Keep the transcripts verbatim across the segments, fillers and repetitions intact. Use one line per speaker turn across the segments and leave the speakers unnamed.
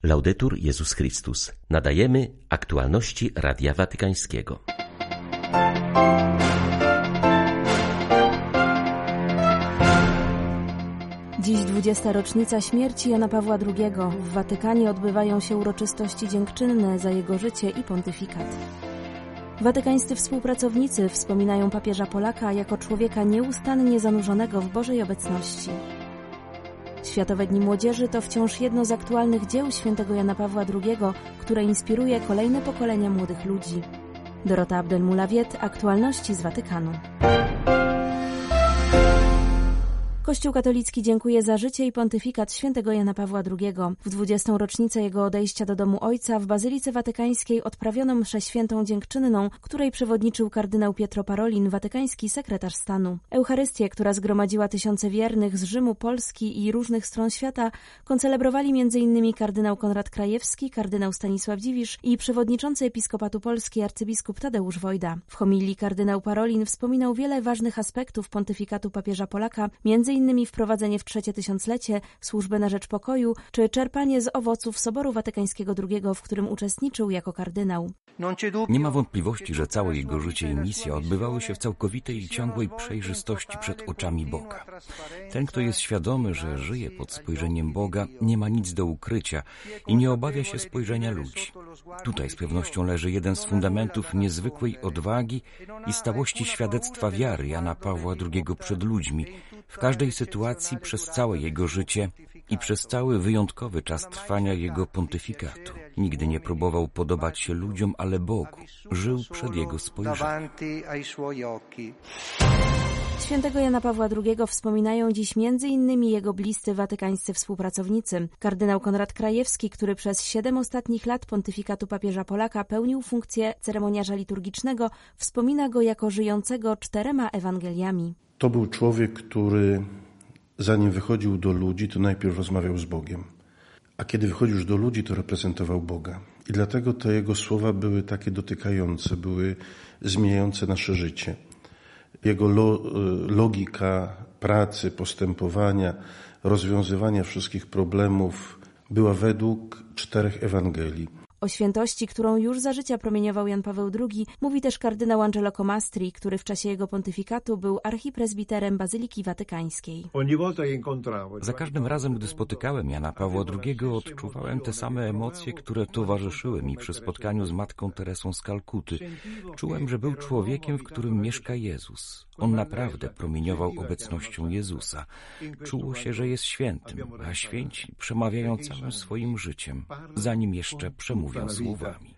Laudetur Jezus Chrystus. Nadajemy aktualności Radia Watykańskiego.
Dziś dwudziesta rocznica śmierci Jana Pawła drugiego. W Watykanie odbywają się uroczystości dziękczynne za jego życie i pontyfikat. Watykańscy współpracownicy wspominają papieża Polaka jako człowieka nieustannie zanurzonego w Bożej obecności. Światowe Dni Młodzieży to wciąż jedno z aktualnych dzieł świętego Jana Pawła drugiego, które inspiruje kolejne pokolenia młodych ludzi. Dorota Abdelmoulawiet, aktualności z Watykanu. Kościół katolicki dziękuje za życie i pontyfikat świętego Jana Pawła drugiego. W dwudziestą rocznicę jego odejścia do domu Ojca w Bazylice Watykańskiej odprawiono mszę świętą dziękczynną, której przewodniczył kardynał Pietro Parolin, watykański sekretarz stanu. Eucharystię, która zgromadziła tysiące wiernych z Rzymu, Polski i różnych stron świata, koncelebrowali między innymi kardynał Konrad Krajewski, kardynał Stanisław Dziwisz i przewodniczący Episkopatu Polski arcybiskup Tadeusz Wojda. W homilii kardynał Parolin wspominał wiele ważnych aspektów pontyfikatu papieża Polaka, między innymi wprowadzenie w trzecie tysiąclecie, służbę na rzecz pokoju, czy czerpanie z owoców Soboru Watykańskiego drugiego, w którym uczestniczył jako kardynał.
Nie ma wątpliwości, że całe jego życie i misja odbywały się w całkowitej i ciągłej przejrzystości przed oczami Boga. Ten, kto jest świadomy, że żyje pod spojrzeniem Boga, nie ma nic do ukrycia i nie obawia się spojrzenia ludzi. Tutaj z pewnością leży jeden z fundamentów niezwykłej odwagi i stałości świadectwa wiary Jana Pawła drugiego przed ludźmi, w każdej sytuacji przez całe jego życie i przez cały wyjątkowy czas trwania jego pontyfikatu. Nigdy nie próbował podobać się ludziom, ale Bogu. Żył przed jego spojrzeniem.
Świętego Jana Pawła drugiego wspominają dziś między innymi jego bliscy watykańscy współpracownicy. Kardynał Konrad Krajewski, który przez siedem ostatnich lat pontyfikatu papieża Polaka pełnił funkcję ceremoniarza liturgicznego, wspomina go jako żyjącego czterema Ewangeliami.
To był człowiek, który zanim wychodził do ludzi, to najpierw rozmawiał z Bogiem. A kiedy wychodził już do ludzi, to reprezentował Boga. I dlatego te jego słowa były takie dotykające, były zmieniające nasze życie. Jego lo, logika pracy, postępowania, rozwiązywania wszystkich problemów była według czterech Ewangelii.
O świętości, którą już za życia promieniował Jan Paweł drugi, mówi też kardynał Angelo Comastri, który w czasie jego pontyfikatu był archipresbiterem Bazyliki Watykańskiej.
Za każdym razem, gdy spotykałem Jana Pawła drugiego, odczuwałem te same emocje, które towarzyszyły mi przy spotkaniu z matką Teresą z Kalkuty. Czułem, że był człowiekiem, w którym mieszka Jezus. On naprawdę promieniował obecnością Jezusa. Czuło się, że jest świętym, a święci przemawiają całym swoim życiem, zanim jeszcze przemówią słowami.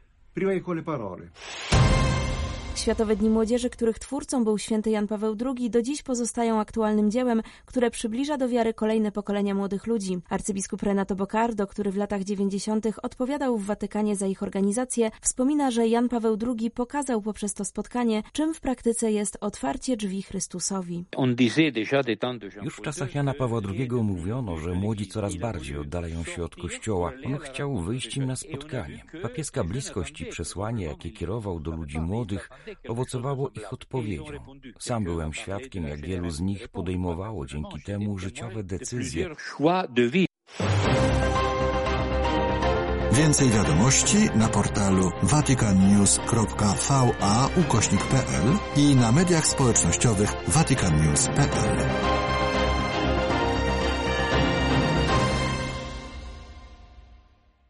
Światowe Dni Młodzieży, których twórcą był święty Jan Paweł drugi, do dziś pozostają aktualnym dziełem, które przybliża do wiary kolejne pokolenia młodych ludzi. Arcybiskup Renato Boccardo, który w latach dziewięćdziesiątych odpowiadał w Watykanie za ich organizację, wspomina, że Jan Paweł drugi pokazał poprzez to spotkanie, czym w praktyce jest otwarcie drzwi Chrystusowi.
Już w czasach Jana Pawła drugiego mówiono, że młodzi coraz bardziej oddalają się od Kościoła. On chciał wyjść im na spotkanie. Papieska bliskość i przesłanie, jakie kierował do ludzi młodych, owocowało ich odpowiedzią. Sam byłem świadkiem, jak wielu z nich podejmowało dzięki temu życiowe decyzje.
Więcej wiadomości na portalu vaticannews kropka va ukośnik p l i na mediach społecznościowych vaticannews kropka p l.